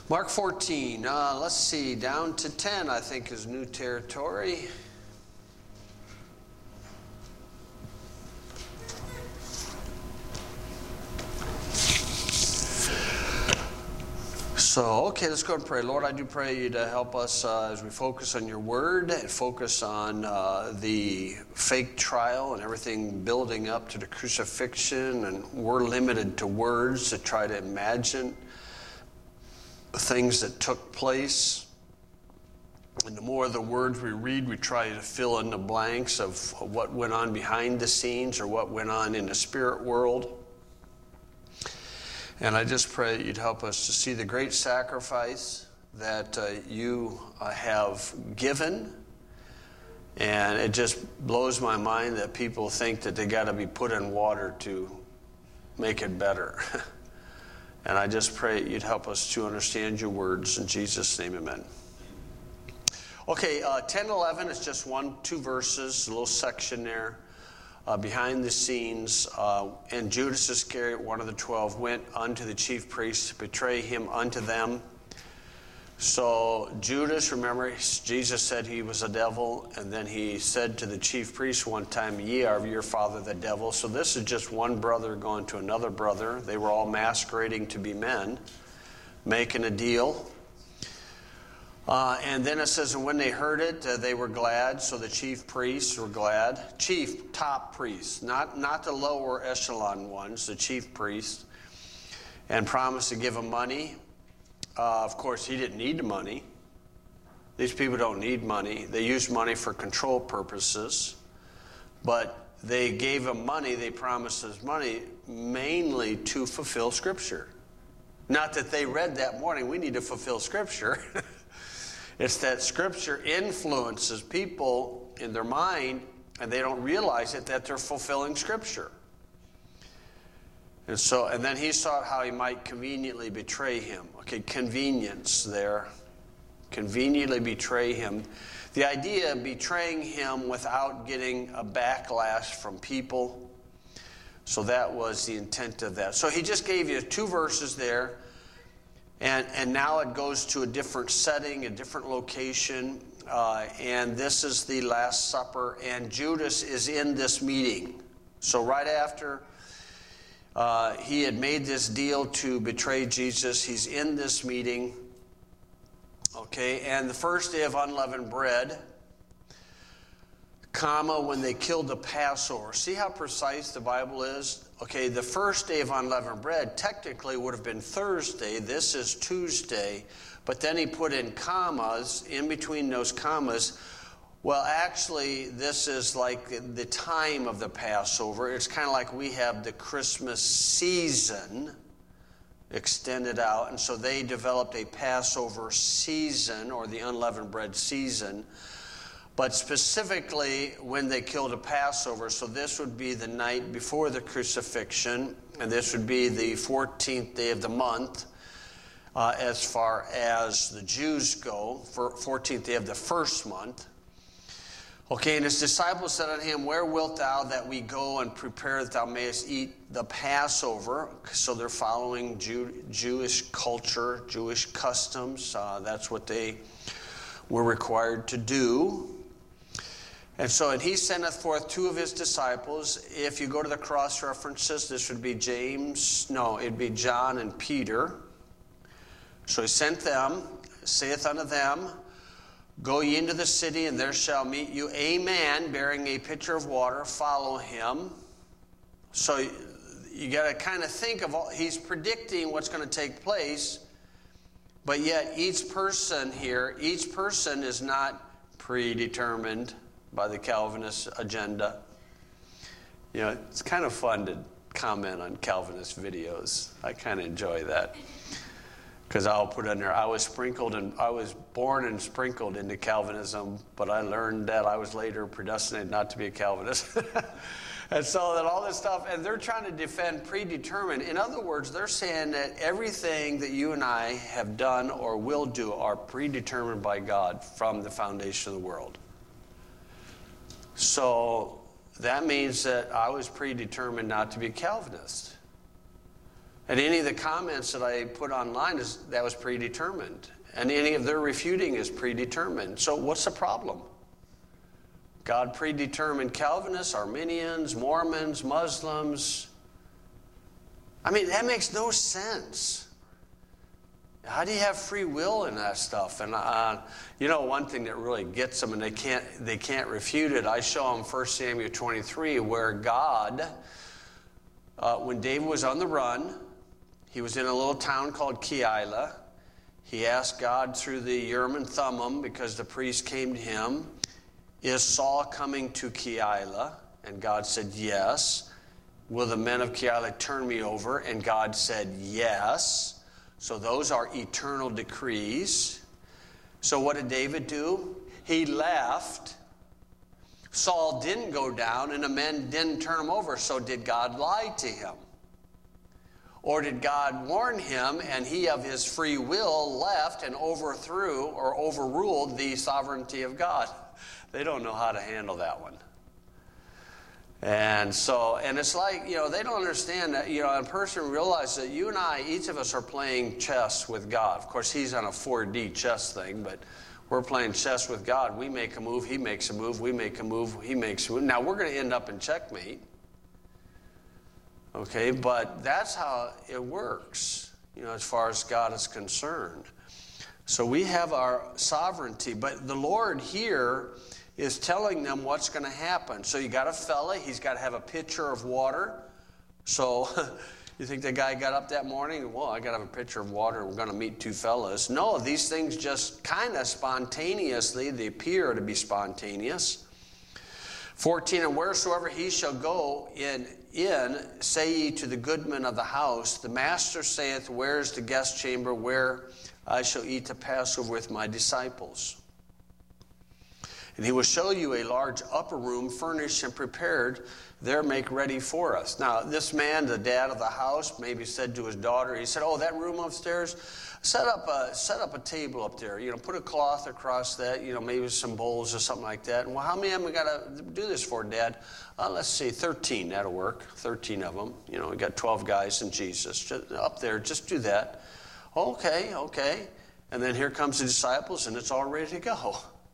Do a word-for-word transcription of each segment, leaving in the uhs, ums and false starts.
Mark fourteen, uh, let's see, down to ten, I think, is new territory. So, okay, let's go and pray. Lord, I do pray you to help us uh, as we focus on your word and focus on uh, the fake trial and everything building up to the crucifixion. And we're limited to words to try to imagine things that took place. And the more of the words we read, we try to fill in the blanks of what went on behind the scenes or what went on in the spirit world. And I just pray that you'd help us to see the great sacrifice that uh, you uh, have given. And it just blows my mind that people think that they got to be put in water to make it better. And I just pray you'd help us to understand your words. In Jesus' name, amen. Okay, uh, ten eleven is just one, two verses, a little section there. Uh, behind the scenes, uh, and Judas Iscariot, one of the twelve, went unto the chief priests to betray him unto them. So Judas, remember, Jesus said he was a devil, and then he said to the chief priests one time, ye are of your father the devil. So this is just one brother going to another brother. They were all masquerading to be men, making a deal. Uh, and then it says, and when they heard it, uh, they were glad. So the chief priests were glad. Chief, top priests, not, not the lower echelon ones, the chief priests, and promised to give him money. Uh, of course, he didn't need the money. These people don't need money. They use money for control purposes. But they gave him money, they promised us money, mainly to fulfill Scripture. Not that they read that morning, we need to fulfill Scripture. It's that Scripture influences people in their mind, and they don't realize it, that they're fulfilling Scripture. And so, and then he sought how he might conveniently betray him. Okay, convenience there. Conveniently betray him. The idea of betraying him without getting a backlash from people. So that was the intent of that. So he just gave you two verses there. And and now it goes to a different setting, a different location. Uh, and this is the Last Supper. And Judas is in this meeting. So right after uh, he had made this deal to betray Jesus, he's in this meeting. Okay, and the first day of unleavened bread, comma, when they killed the Passover. See how precise the Bible is? Okay, the first day of unleavened bread technically would have been Thursday. This is Tuesday. But then he put in commas, in between those commas. Well, actually, this is like the time of the Passover. It's kind of like we have the Christmas season extended out. And so they developed a Passover season, or the unleavened bread season. But specifically when they killed a Passover, so this would be the night before the crucifixion, and this would be the fourteenth day of the month, uh, as far as the Jews go, for fourteenth day of the first month. Okay, and his disciples said unto him, where wilt thou that we go and prepare that thou mayest eat the Passover? So they're following Jew, Jewish culture, Jewish customs. Uh, that's what they were required to do. And so, and he sendeth forth two of his disciples. If you go to the cross references, this would be James, no, it'd be John and Peter. So he sent them, saith unto them, go ye into the city, and there shall meet you a man bearing a pitcher of water. Follow him. So you got to kind of think of all, he's predicting what's going to take place. But yet each person here, each person is not predetermined by the Calvinist agenda. You know, it's kind of fun to comment on Calvinist videos. I kind of enjoy that. Because I'll put in there, I was sprinkled and I was born and sprinkled into Calvinism, but I learned that I was later predestinated not to be a Calvinist. And so that all this stuff, and they're trying to defend predetermined. In other words, they're saying that everything that you and I have done or will do are predetermined by God from the foundation of the world. So that means that I was predetermined not to be a Calvinist. And any of the comments that I put online, is that was predetermined. And any of their refuting is predetermined. So what's the problem? God predetermined Calvinists, Arminians, Mormons, Muslims. I mean, that makes no sense. How do you have free will in that stuff? And uh, you know, one thing that really gets them, and they can't they can't refute it. I show them First Samuel twenty-three, where God, uh, when David was on the run, he was in a little town called Keilah. He asked God through the Urim and Thummim, because the priest came to him, "Is Saul coming to Keilah?" And God said, "Yes." "Will the men of Keilah turn me over?" And God said, "Yes." So those are eternal decrees. So what did David do? He left. Saul didn't go down, and the men didn't turn him over. So did God lie to him? Or did God warn him, and he of his free will left and overthrew or overruled the sovereignty of God? They don't know how to handle that one. And so, and it's like, you know, they don't understand that, you know, a person realizes that you and I, each of us are playing chess with God. Of course, he's on a four D chess thing, but we're playing chess with God. We make a move, he makes a move, we make a move, he makes a move. Now, we're going to end up in checkmate. Okay, but that's how it works, you know, as far as God is concerned. So we have our sovereignty, but the Lord here is telling them what's going to happen. So you got a fella, he's got to have a pitcher of water. So you think the guy got up that morning, well, I got to have a pitcher of water, we're going to meet two fellas. No, these things just kind of spontaneously, they appear to be spontaneous. fourteen, and wheresoever he shall go in, in, say ye to the goodman of the house, the master saith, where is the guest chamber where I shall eat the Passover with my disciples? And he will show you a large upper room, furnished and prepared. There make ready for us. Now, this man, the dad of the house, maybe said to his daughter, he said, oh, that room upstairs, set up a, set up a table up there. You know, put a cloth across that, you know, maybe some bowls or something like that. And, well, how many of them we got to do this for, Dad? Uh, let's see, thirteen. That'll work. thirteen of them. You know, we got twelve guys and Jesus. Just up there, just do that. Okay, okay. And then here comes the disciples, and it's all ready to go.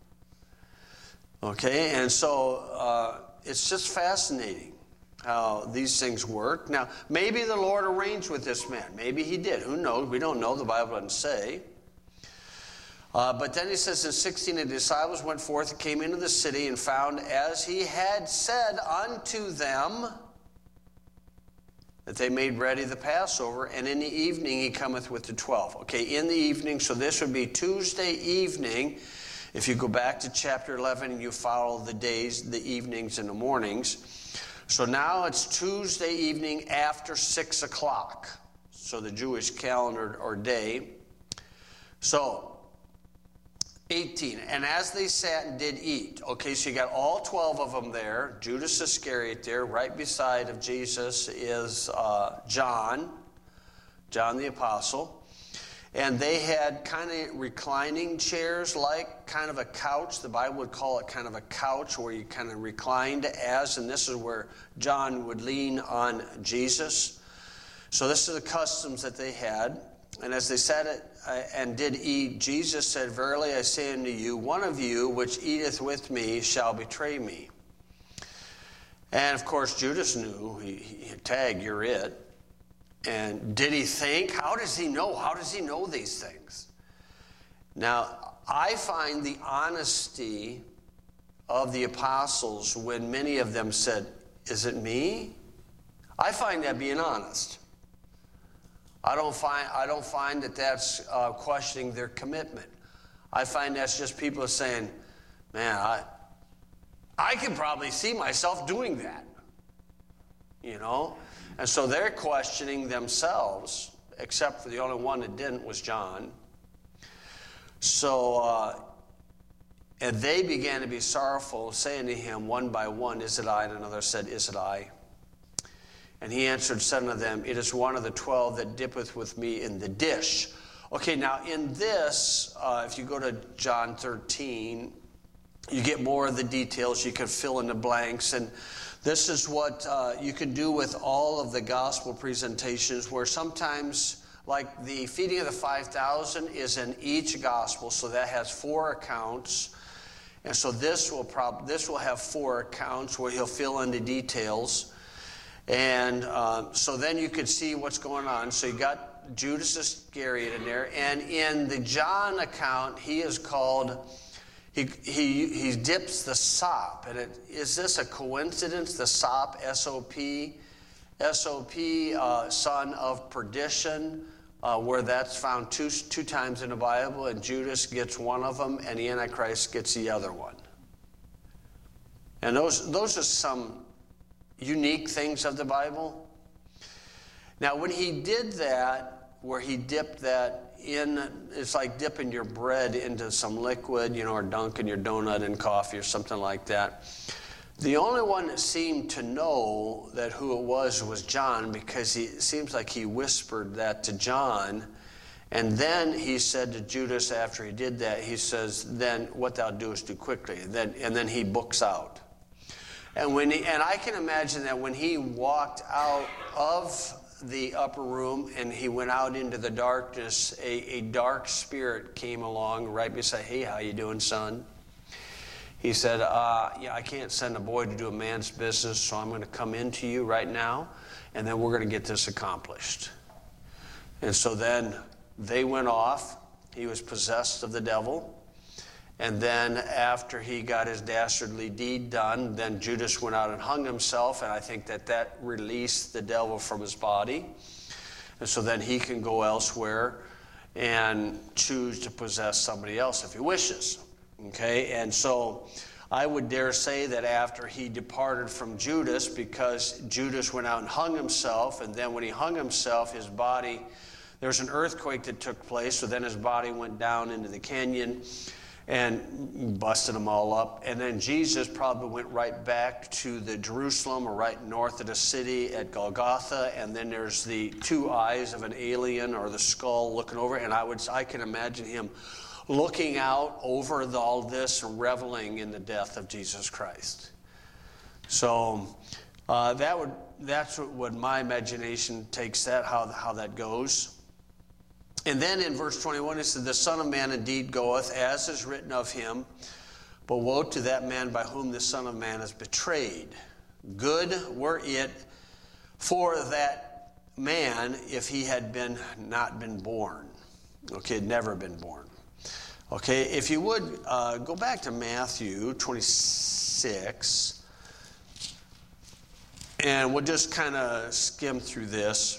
Okay, and so uh, it's just fascinating how these things work. Now, maybe the Lord arranged with this man. Maybe he did. Who knows? We don't know. The Bible doesn't say. Uh, but then he says in sixteen, the disciples went forth and came into the city and found as he had said unto them, that they made ready the Passover, and in the evening he cometh with the twelve. Okay, in the evening, so this would be Tuesday evening. If you go back to chapter eleven and you follow the days, the evenings and the mornings. So now it's Tuesday evening after six o'clock. So the Jewish calendar or day. So, eighteen, and as they sat and did eat. Okay, so you got all twelve of them there. Judas Iscariot there. Right beside of Jesus is uh, John, John the Apostle. And they had kind of reclining chairs, like kind of a couch. The Bible would call it kind of a couch where you kind of reclined as, and this is where John would lean on Jesus. So this is the customs that they had. And as they sat it, uh, and did eat, Jesus said, verily I say unto you, one of you which eateth with me shall betray me. And of course Judas knew, he, he, tag, you're it. And did he think? How does he know? How does he know these things? Now, I find the honesty of the apostles when many of them said, is it me? I find that being honest. I don't find, I don't find that that's uh, questioning their commitment. I find that's just people saying, man, I, I can probably see myself doing that. You know? And so they're questioning themselves, except for the only one that didn't was John. So, uh, and they began to be sorrowful, saying to him one by one, is it I? And another said, is it I? And he answered, said unto them, it is one of the twelve that dippeth with me in the dish. Okay, now in this, uh, if you go to John thirteen, you get more of the details. You can fill in the blanks. And This is what uh, you can do with all of the gospel presentations, where sometimes, like the feeding of the five thousand is in each gospel, so that has four accounts. And so this will prob- this will have four accounts where he'll fill in the details. And uh, so then you could see what's going on. So you got Judas Iscariot in there. And in the John account, he is called, he he he dips the sop. And it, is this a coincidence, the sop, S O P? S O P, uh, son of perdition, uh, where that's found two, two times in the Bible. And Judas gets one of them, and the Antichrist gets the other one. And those those are some unique things of the Bible. Now, when he did that, where he dipped that in, it's like dipping your bread into some liquid, you know, or dunking your donut in coffee or something like that. The only one that seemed to know that who it was was John, because he, it seems like he whispered that to John. And then he said to Judas after he did that, he says, then what thou doest do quickly. Then, and then he books out. And when he, and I can imagine that when he walked out of the upper room and he went out into the darkness, a, a dark spirit came along right beside, hey, how you doing, son? He said, uh, yeah, I can't send a boy to do a man's business, so I'm going to come into you right now, and then we're going to get this accomplished. And so then they went off. He was possessed of the devil. And then after he got his dastardly deed done, then Judas went out and hung himself, and I think that that released the devil from his body. And so then he can go elsewhere and choose to possess somebody else if he wishes. Okay, and so I would dare say that after he departed from Judas, because Judas went out and hung himself, and then when he hung himself, his body, there was an earthquake that took place, so then his body went down into the canyon and busted them all up. And then Jesus probably went right back to the Jerusalem, or right north of the city at Golgotha, and then there's the two eyes of an alien, or the skull looking over, and I would I can imagine him looking out over the, all this, reveling in the death of Jesus Christ. So uh, that would that's what, what my imagination takes that, how, how that goes. And then in verse twenty-one, it said, the Son of Man indeed goeth, as is written of him, but woe to that man by whom the Son of Man is betrayed. Good were it for that man if he had been not been born. Okay, never been born. Okay, if you would, uh, go back to Matthew twenty-six, and we'll just kind of skim through this.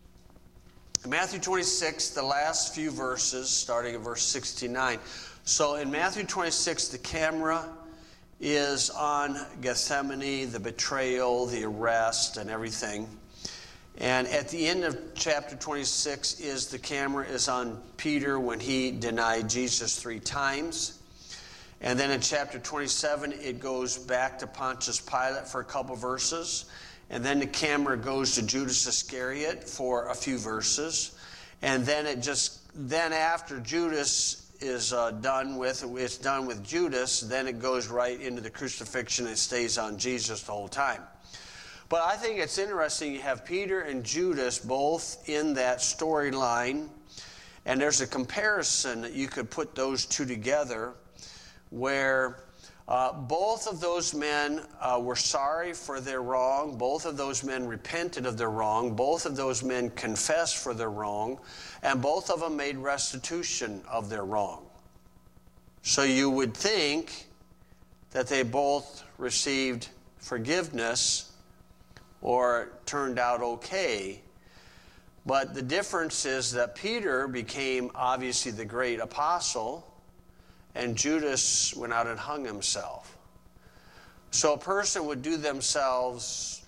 Matthew twenty-six, the last few verses, starting at verse sixty-nine. So in Matthew twenty-six, the camera is on Gethsemane, the betrayal, the arrest, and everything. And at the end of chapter twenty-six, is the camera is on Peter when he denied Jesus three times. And then in chapter twenty-seven, it goes back to Pontius Pilate for a couple verses. And then the camera goes to Judas Iscariot for a few verses. And then it just, then after Judas is uh, done with, it's done with Judas, then it goes right into the crucifixion and stays on Jesus the whole time. But I think it's interesting you have Peter and Judas both in that storyline. And there's a comparison that you could put those two together where Uh, both of those men uh, were sorry for their wrong. Both of those men repented of their wrong. Both of those men confessed for their wrong. And both of them made restitution of their wrong. So you would think that they both received forgiveness or turned out okay. But the difference is that Peter became obviously the great apostle, and Judas went out and hung himself. So a person would do themselves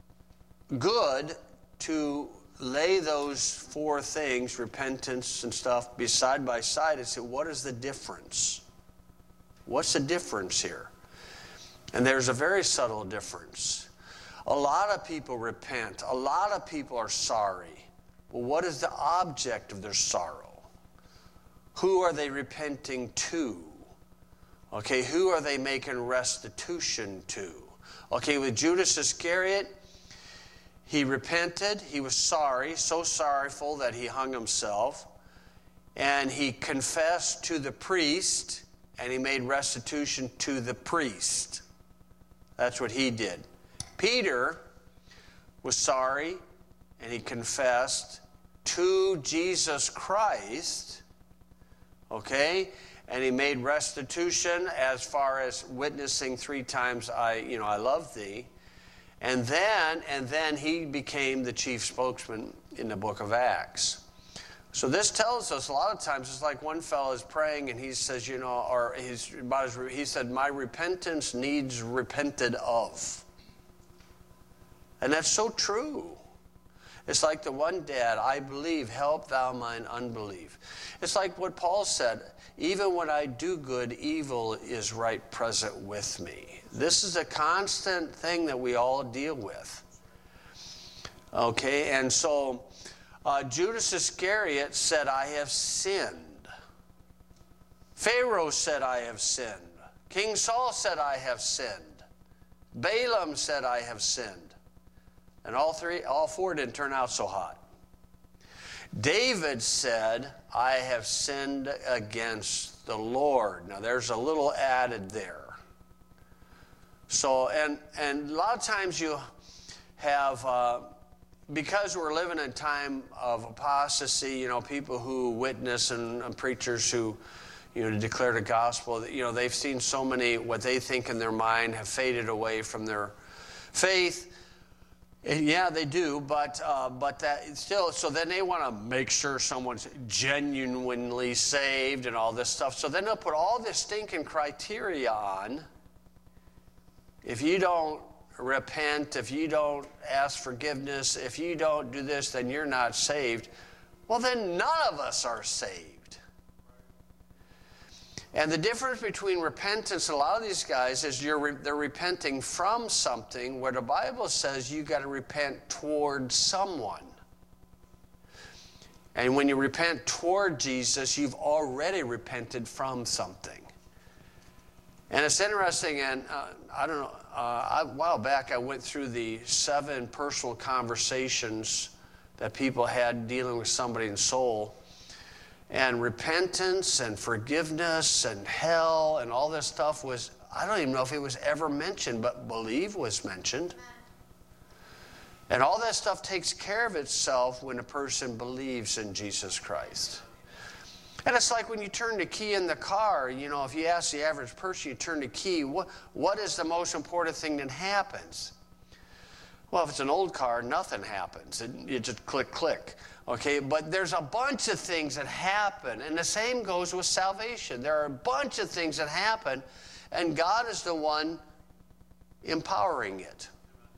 good to lay those four things, repentance and stuff, be side by side and say, what is the difference? What's the difference here? And there's a very subtle difference. A lot of people repent. A lot of people are sorry. Well, what is the object of their sorrow? Who are they repenting to? Okay, who are they making restitution to? Okay, with Judas Iscariot, he repented. He was sorry, so sorrowful that he hung himself. And he confessed to the priest, and he made restitution to the priest. That's what he did. Peter was sorry, and he confessed to Jesus Christ, okay? And he made restitution as far as witnessing three times, I, you know, I love thee. And then, and then he became the chief spokesman in the book of Acts. So this tells us a lot of times, it's like one fellow is praying and he says, you know, or he's about his, he said, my repentance needs repented of. And that's so true. It's like the one dad, I believe, help thou mine unbelief. It's like what Paul said, even when I do good, evil is right present with me. This is a constant thing that we all deal with. Okay, and so uh, Judas Iscariot said, I have sinned. Pharaoh said, I have sinned. King Saul said, I have sinned. Balaam said, I have sinned. And all three, all four didn't turn out so hot. David said, I have sinned against the Lord. Now there's a little added there. So, and, and a lot of times you have, uh, because we're living in a time of apostasy, you know, people who witness and, and preachers who, you know, declare the gospel, you know, they've seen so many, what they think in their mind have faded away from their faith. Yeah, they do, but uh, but that still, so then they want to make sure someone's genuinely saved and all this stuff. So then they'll put all this stinking criteria on. If you don't repent, if you don't ask forgiveness, if you don't do this, then you're not saved. Well, then none of us are saved. And the difference between repentance and a lot of these guys is you're re- they're repenting from something, where the Bible says you got to repent toward someone. And when you repent toward Jesus, you've already repented from something. And it's interesting, and uh, I don't know, uh, a while back I went through the seven personal conversations that people had dealing with somebody in soul. And repentance and forgiveness and hell and all this stuff was, I don't even know if it was ever mentioned, but believe was mentioned. And all that stuff takes care of itself when a person believes in Jesus Christ. And it's like when you turn the key in the car, you know, if you ask the average person, you turn the key, what, what is the most important thing that happens? Well, if it's an old car, nothing happens. It, you just click, click. Okay, but there's a bunch of things that happen, and the same goes with salvation. There are a bunch of things that happen, and God is the one empowering it.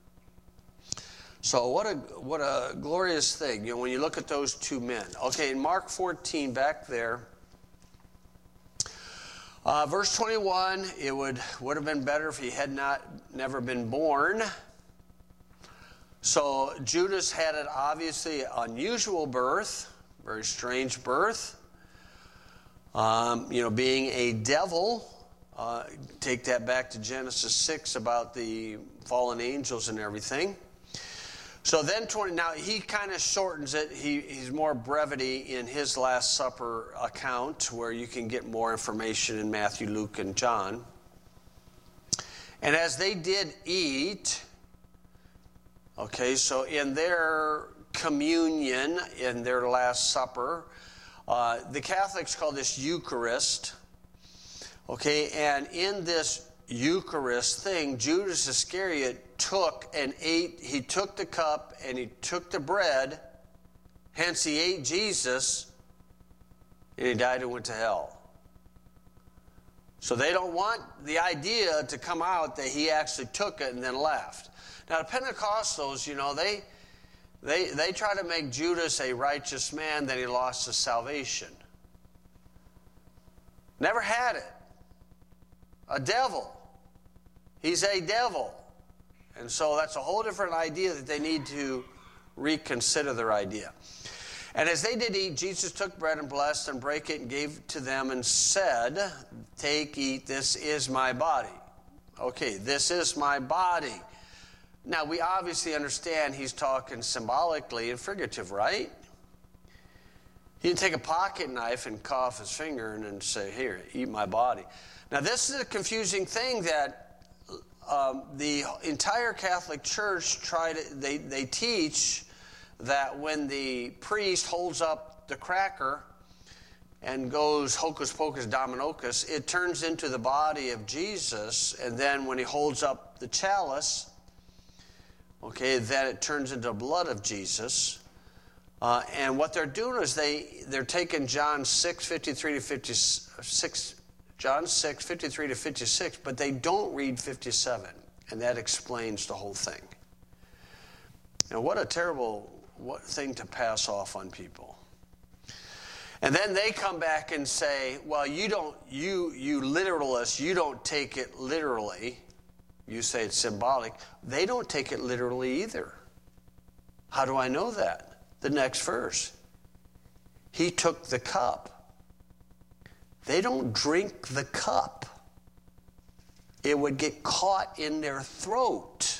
So what a what a glorious thing, you know, when you look at those two men. Okay, in Mark fourteen, back there, uh, verse twenty-one, it would would have been better if he had not never been born. So Judas had an obviously unusual birth, very strange birth. Um, you know, being a devil. Uh, take that back to Genesis six about the fallen angels and everything. So then twenty. Now he kind of shortens it. He he's more brevity in his Last Supper account, where you can get more information in Matthew, Luke, and John. And as they did eat. Okay, so in their communion, in their Last Supper, uh, the Catholics call this Eucharist. Okay, and in this Eucharist thing, Judas Iscariot took and ate, he took the cup and he took the bread, hence he ate Jesus, and he died and went to hell. So they don't want the idea to come out that he actually took it and then left. Now, the Pentecostals, you know, they, they, they try to make Judas a righteous man, then he lost his salvation. Never had it. A devil. He's a devil. And so that's a whole different idea that they need to reconsider their idea. And as they did eat, Jesus took bread and blessed and brake it and gave to them and said, take, eat, this is my body. Okay, this is my body. Now, we obviously understand he's talking symbolically and figurative, right? He didn't take a pocket knife and cut off his finger and then say, here, eat my body. Now, this is a confusing thing that um, the entire Catholic Church try to, they, they teach that when the priest holds up the cracker and goes hocus pocus dominocus, it turns into the body of Jesus, and then when he holds up the chalice, okay, then it turns into the blood of Jesus. Uh, and what they're doing is they, they're taking John six, fifty-three to fifty-six, John six, fifty-three to fifty-six, but they don't read fifty-seven, and that explains the whole thing. Now, what a terrible what thing to pass off on people. And then they come back and say, well, you don't, you, you literalists, you don't take it literally. You say it's symbolic. They don't take it literally either. How do I know that? The next verse. He took the cup. They don't drink the cup. It would get caught in their throat.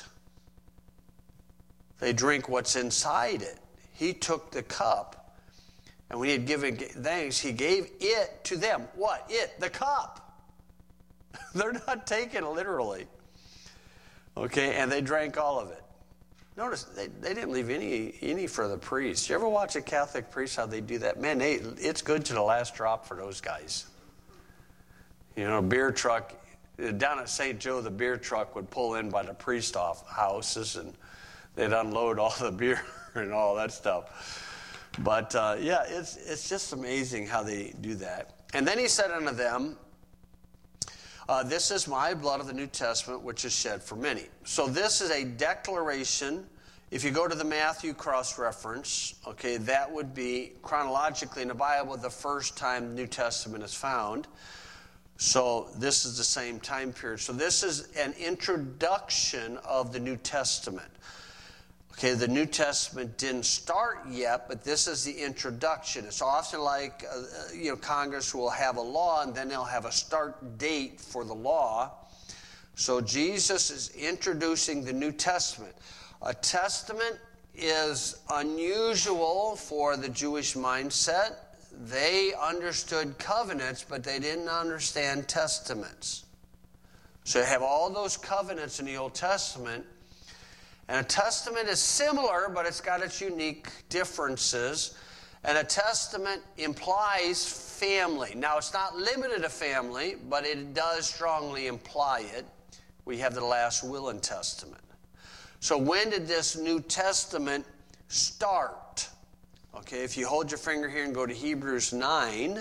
They drink what's inside it. He took the cup, and when he had given thanks, he gave it to them. What? It, the cup. They're not taking it literally. Okay, and they drank all of it. Notice, they, they didn't leave any any for the priest. You ever watch a Catholic priest, how they do that? Man, they, it's good to the last drop for those guys. You know, a beer truck, down at Saint Joe, the beer truck would pull in by the priest off houses, and they'd unload all the beer and all that stuff. But, uh, yeah, it's, it's just amazing how they do that. And then he said unto them, Uh, this is my blood of the New Testament, which is shed for many. So this is a declaration. If you go to the Matthew cross-reference, okay, that would be chronologically in the Bible the first time the New Testament is found. So this is the same time period. So this is an introduction of the New Testament. Okay, the New Testament didn't start yet, but this is the introduction. It's often like, uh, you know, Congress will have a law, and then they'll have a start date for the law. So Jesus is introducing the New Testament. A testament is unusual for the Jewish mindset. They understood covenants, but they didn't understand testaments. So you have all those covenants in the Old Testament. And a testament is similar, but it's got its unique differences. And a testament implies family. Now, it's not limited to family, but it does strongly imply it. We have the last will and testament. So when did this New Testament start? Okay, if you hold your finger here and go to Hebrews nine.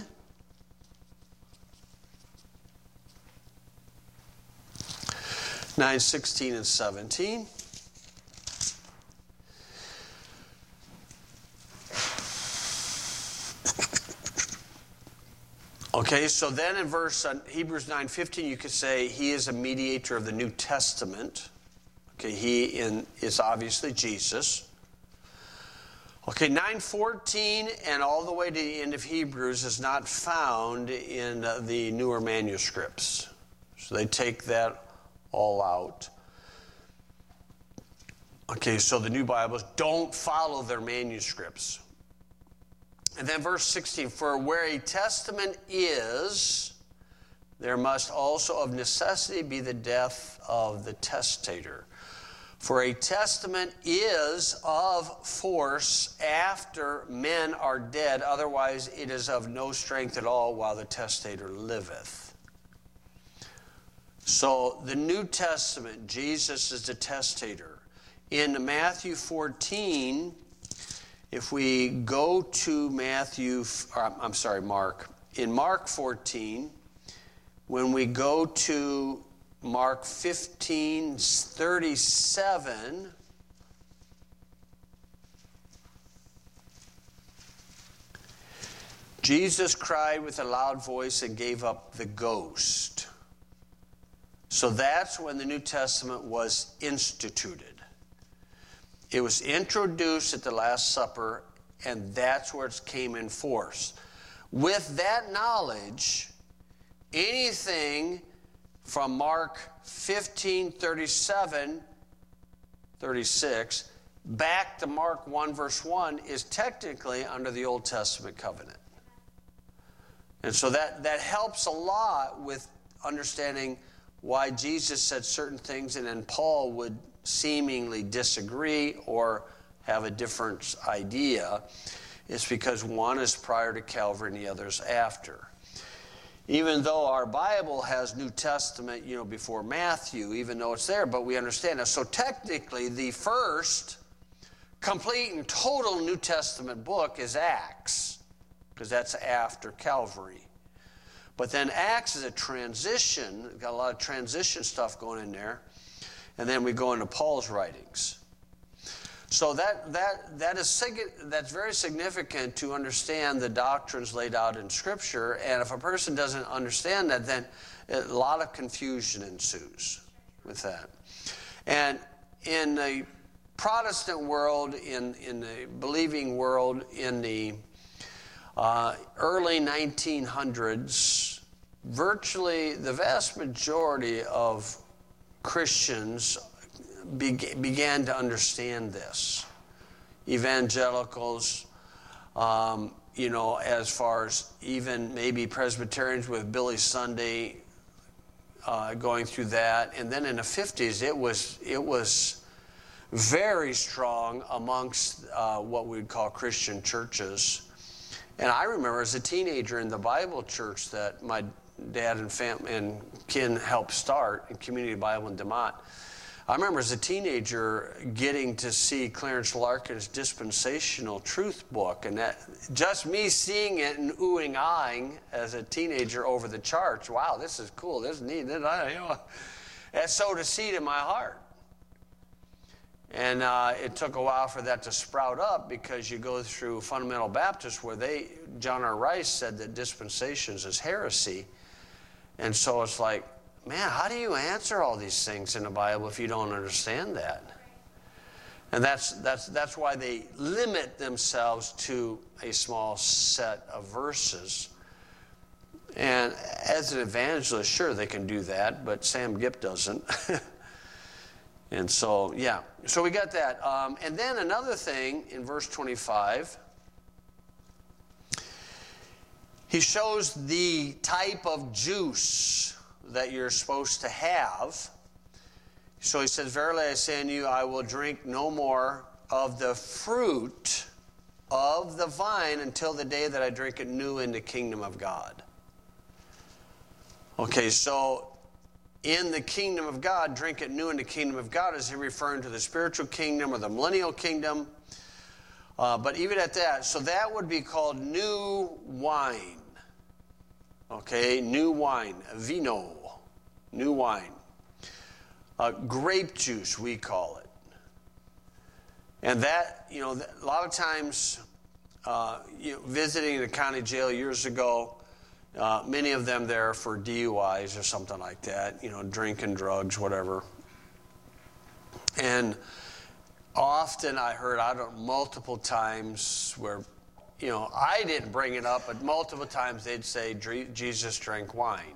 nine, sixteen, and seventeen. Okay, so then in verse uh, Hebrews nine fifteen, you could say he is a mediator of the New Testament. Okay, he in, is obviously Jesus. Okay, nine fourteen and all the way to the end of Hebrews is not found in uh, the newer manuscripts. So they take that all out. Okay, so the new Bibles don't follow their manuscripts. And then verse sixteen, for where a testament is, there must also of necessity be the death of the testator. For a testament is of force after men are dead, otherwise it is of no strength at all while the testator liveth. So the New Testament, Jesus is the testator. In Matthew fourteen, if we go to Matthew, or I'm sorry, Mark. In Mark fourteen, when we go to Mark fifteen thirty-seven, Jesus cried with a loud voice and gave up the ghost. So that's when the New Testament was instituted. It was introduced at the Last Supper, and that's where it came in force. With that knowledge, anything from Mark fifteen, thirty-seven, thirty-six, back to Mark one, verse one, is technically under the Old Testament covenant. And so that, that helps a lot with understanding why Jesus said certain things and then Paul would seemingly disagree or have a different idea. It's because one is prior to Calvary and the other is after. Even though our Bible has New Testament, you know, before Matthew, even though it's there, but we understand that. So technically, the first complete and total New Testament book is Acts, because that's after Calvary. But then Acts is a transition, got a lot of transition stuff going in there, and then we go into Paul's writings. So that that that is that's very significant to understand the doctrines laid out in Scripture. And if a person doesn't understand that, then a lot of confusion ensues with that. And in the Protestant world, in in the believing world, in the uh, early nineteen hundreds, virtually the vast majority of Christians began to understand this. Evangelicals, um, you know, as far as even maybe Presbyterians with Billy Sunday uh, going through that. And then in the fifties, it was it was very strong amongst uh, what we would call Christian churches. And I remember as a teenager in the Bible church that my dad and fam- and kin helped start in Community Bible in DeMont. I remember as a teenager getting to see Clarence Larkin's Dispensational Truth book, and that just me seeing it and oohing, eyeing as a teenager over the charts. Wow, this is cool. This is neat. This, I, you know, that sowed a seed in my heart. And uh, it took a while for that to sprout up because you go through Fundamental Baptist where they, John R. Rice said that dispensations is heresy. And so it's like, man, how do you answer all these things in the Bible if you don't understand that? And that's that's that's why they limit themselves to a small set of verses. And as an evangelist, sure, they can do that, but Sam Gipp doesn't. And so, yeah. So we got that. Um, and then another thing in verse twenty-five, he shows the type of juice that you're supposed to have. So he says, verily I say unto you, I will drink no more of the fruit of the vine until the day that I drink it new in the kingdom of God. Okay, so in the kingdom of God, drink it new in the kingdom of God, is he referring to the spiritual kingdom or the millennial kingdom? Uh, but even at that, so that would be called new wine. Okay, new wine, vino, new wine. Uh, grape juice, we call it. And that, you know, a lot of times, uh, you know, visiting the county jail years ago, uh, many of them there for D U Is or something like that, you know, drinking drugs, whatever. And often I heard, I don't, multiple times where, you know, I didn't bring it up, but multiple times they'd say Jesus drank wine.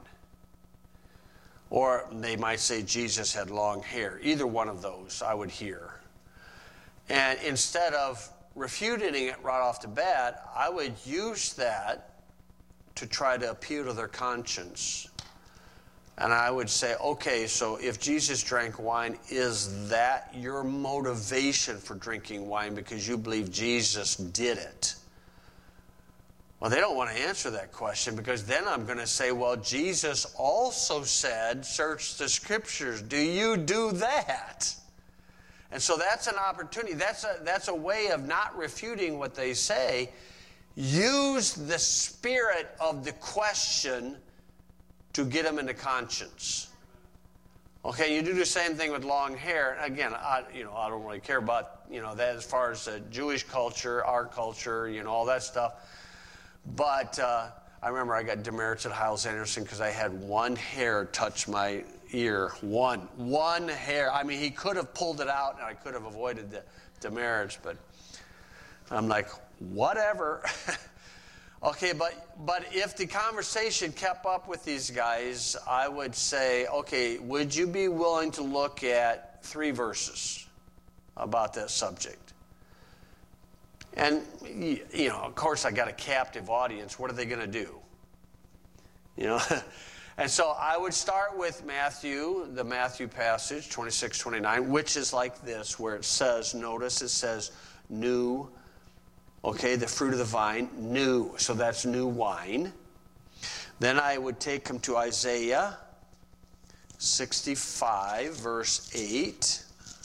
Or they might say Jesus had long hair. Either one of those I would hear. And instead of refuting it right off the bat, I would use that to try to appeal to their conscience. And I would say, okay, so if Jesus drank wine, is that your motivation for drinking wine because you believe Jesus did it? Well, they don't want to answer that question because then I'm going to say, well, Jesus also said, search the scriptures. Do you do that? And so that's an opportunity. That's a, that's a way of not refuting what they say. Use the spirit of the question to get them into conscience. Okay, you do the same thing with long hair. Again, I, you know, I don't really care about, you know, that as far as the Jewish culture, our culture, you know, all that stuff. But uh, I remember I got demerits at Hyles Anderson because I had one hair touch my ear. One. One hair. I mean, he could have pulled it out and I could have avoided the demerits, but I'm like, whatever. Okay, but but if the conversation kept up with these guys, I would say, okay, would you be willing to look at three verses about that subject? And, you know, of course, I got a captive audience. What are they going to do? You know? And so I would start with Matthew, the Matthew passage, twenty-six, twenty-nine, which is like this, where it says, notice it says, new. Okay, the fruit of the vine, new. So that's new wine. Then I would take them to Isaiah sixty-five, verse eight.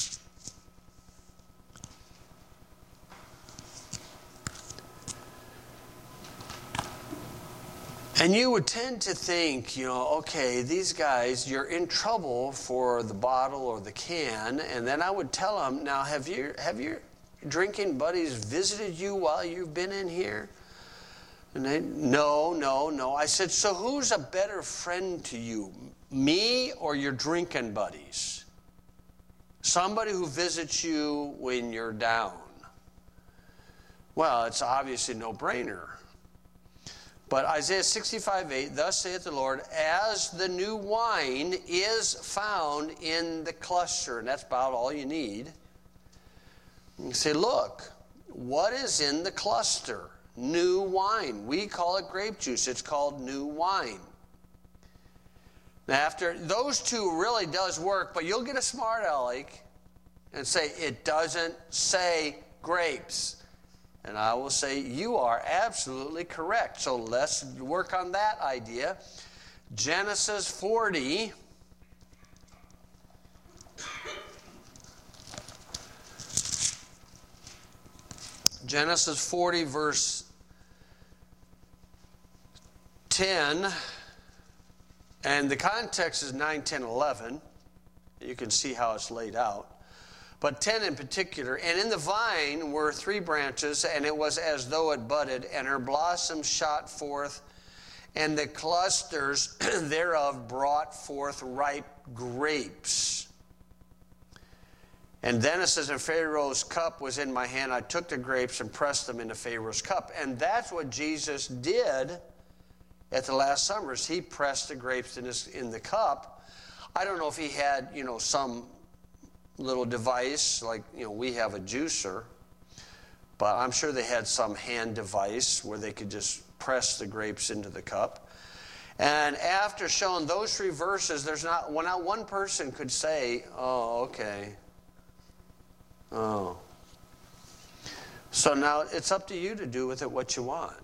And you would tend to think, you know, okay, these guys, you're in trouble for the bottle or the can. And then I would tell them, now, have you, have your drinking buddies visited you while you've been in here? And they, no, no, no. I said, so who's a better friend to you, me or your drinking buddies? Somebody who visits you when you're down. Well, it's obviously no brainer. But Isaiah sixty-five, eight, thus saith the Lord, as the new wine is found in the cluster, and that's about all you need. You say, look, what is in the cluster? New wine. We call it grape juice. It's called new wine. Now, after those two really does work, but you'll get a smart aleck and say, it doesn't say grapes. And I will say, you are absolutely correct. So let's work on that idea. Genesis forty. Genesis forty, verse ten. And the context is nine, ten, eleven. You can see how it's laid out. But ten in particular, and in the vine were three branches, and it was as though it budded, and her blossoms shot forth, and the clusters thereof brought forth ripe grapes. And then it says, and Pharaoh's cup was in my hand. I took the grapes and pressed them into Pharaoh's cup. And that's what Jesus did at the last summers. He pressed the grapes in, his, in the cup. I don't know if he had, you know, some little device, like, you know, we have a juicer, but I'm sure they had some hand device where they could just press the grapes into the cup. And after showing those three verses, there's not, well, not one person could say, oh, okay. Oh. So now it's up to you to do with it what you want.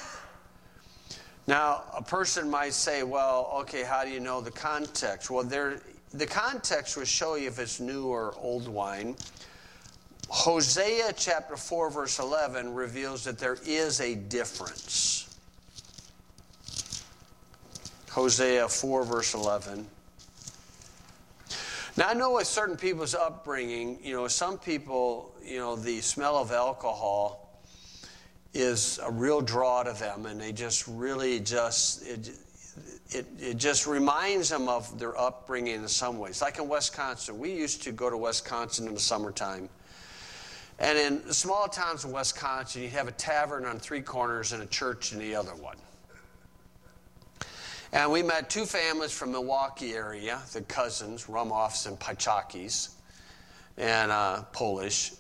Now, a person might say, well, okay, how do you know the context? Well, there, the context will show you if it's new or old wine. Hosea chapter four, verse eleven reveals that there is a difference. Hosea four, verse eleven. Now, I know with certain people's upbringing, you know, some people, you know, the smell of alcohol is a real draw to them, and they just really just... It, It, it just reminds them of their upbringing in some ways. Like in Wisconsin, we used to go to Wisconsin in the summertime. And in the small towns in Wisconsin, you'd have a tavern on three corners and a church in the other one. And we met two families from Milwaukee area, the cousins, Rumoffs and Pachakis, and uh, Polish.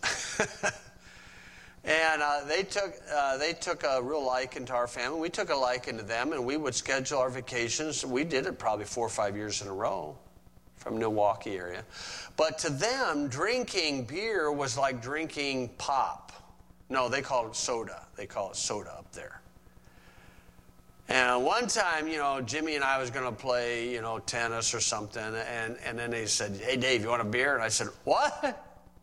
And uh, they took uh, they took a real liking to our family. We took a liking to them, and we would schedule our vacations. We did it probably four or five years in a row from the Milwaukee area. But to them, drinking beer was like drinking pop. No, they call it soda. They call it soda up there. And one time, you know, Jimmy and I was going to play, you know, tennis or something, and, and then they said, hey, Dave, you want a beer? And I said, what?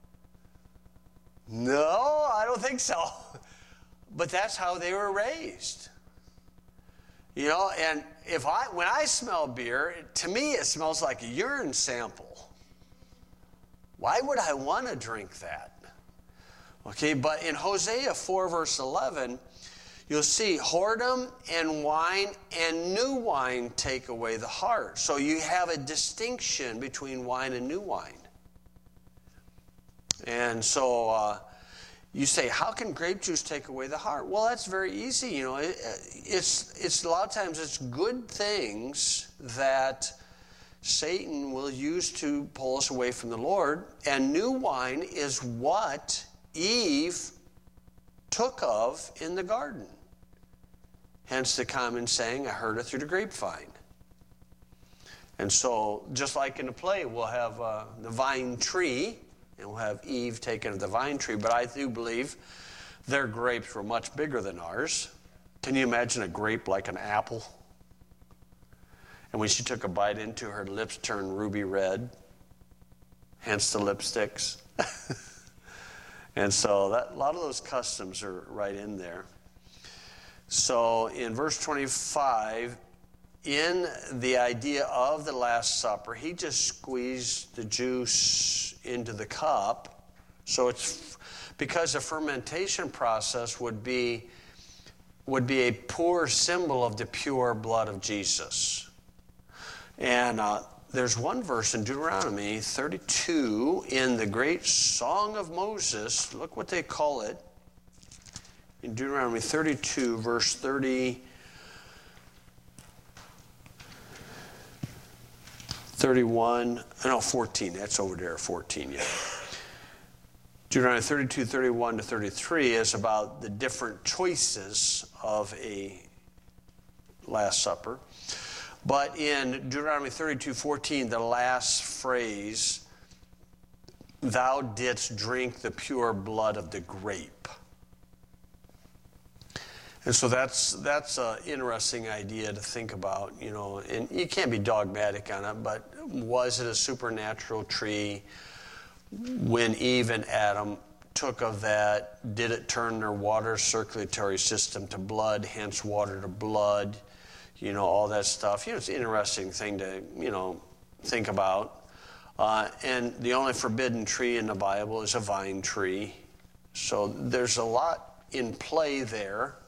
No, I don't think so. But that's how they were raised. You know, and if I when I smell beer, to me it smells like a urine sample. Why would I want to drink that? Okay, but in Hosea four, verse eleven, you'll see whoredom and wine and new wine take away the heart. So you have a distinction between wine and new wine. And so, uh, you say, how can grape juice take away the heart? Well, that's very easy. You know, it, it's it's a lot of times it's good things that Satan will use to pull us away from the Lord. And new wine is what Eve took of in the garden. Hence the common saying, I heard it through the grapevine. And so, just like in the play, we'll have uh, the vine tree, and we'll have Eve taken of the vine tree. But I do believe their grapes were much bigger than ours. Can you imagine a grape like an apple? And when she took a bite into, her lips turned ruby red. Hence the lipsticks. And so that, a lot of those customs are right in there. So in verse twenty-five, in the idea of the Last Supper, he just squeezed the juice into the cup. So it's because the fermentation process would be would be a poor symbol of the pure blood of Jesus. And uh, there's one verse in Deuteronomy thirty-two in the great Song of Moses. Look what they call it. In Deuteronomy thirty-two, verse thirty, thirty-one, no, fourteen. That's over there, fourteen, yeah. Deuteronomy thirty-two, thirty-one to thirty-three is about the different choices of a Last Supper. But in Deuteronomy thirty-two, fourteen, the last phrase, thou didst drink the pure blood of the grape. And so that's that's an interesting idea to think about, you know, and you can't be dogmatic on it, but was it a supernatural tree? When Eve and Adam took of that, did it turn their water circulatory system to blood, hence water to blood, you know, all that stuff. You know, it's an interesting thing to, you know, think about. Uh, and the only forbidden tree in the Bible is a vine tree. So there's a lot in play there.